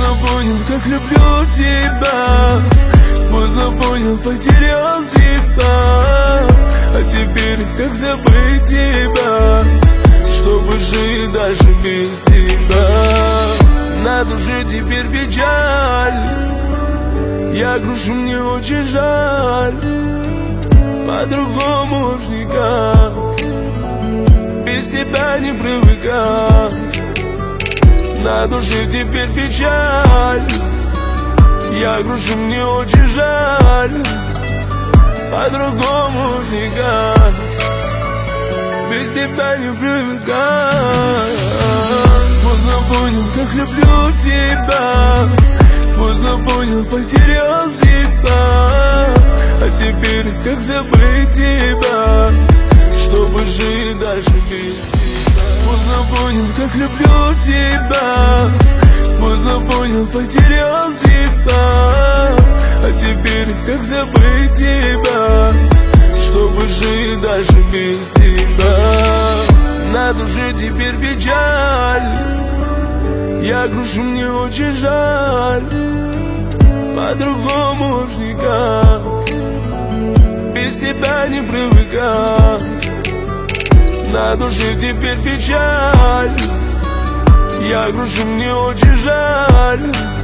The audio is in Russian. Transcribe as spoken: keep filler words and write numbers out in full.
Поздно понял, как люблю тебя, поздно понял, потерял тебя. А теперь как забыть тебя, чтобы жить дальше без тебя. На душе теперь печаль, я грущу, мне очень жаль. По-другому уж никак, без тебя не привыкать. На душе теперь печаль, я грущу, мне очень жаль. По-другому уж никак, без тебя не привыкать. Поздно понял, как люблю тебя, поздно понял, потерял тебя. А теперь как забыть тебя, чтобы жить дальше без тебя. Поздно понял, как люблю тебя, поздно понял, потерял тебя. А теперь как забыть тебя, чтобы жить дальше без тебя. На душе теперь печаль, я грущу, мне очень жаль. По-другому уж никак, без тебя не привыкать. На душе теперь печаль, я грущу, мне очень жаль.